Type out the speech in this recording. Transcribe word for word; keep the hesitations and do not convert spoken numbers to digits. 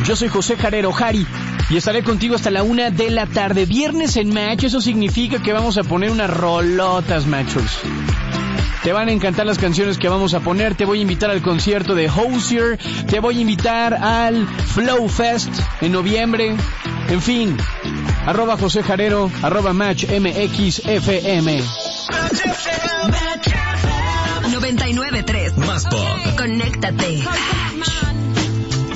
Yo soy José Jarero, Jari, y estaré contigo hasta la una de la tarde. Viernes en Match, eso significa que vamos a poner unas rolotas, machos. Te van a encantar las canciones que vamos a poner. Te voy a invitar al concierto de Hozier. Te voy a invitar al Flow Fest en noviembre. En fin, arroba José Jarero, arroba Match M X F M. noventa y nueve punto tres. Más pop. Conéctate.